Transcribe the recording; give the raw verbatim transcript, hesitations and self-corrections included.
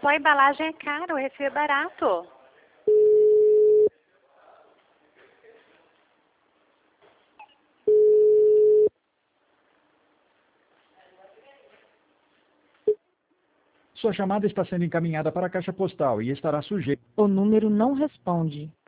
Sua embalagem é caro, o refil é barato. Sua chamada está sendo encaminhada para a caixa postal e estará sujeita. O número não responde.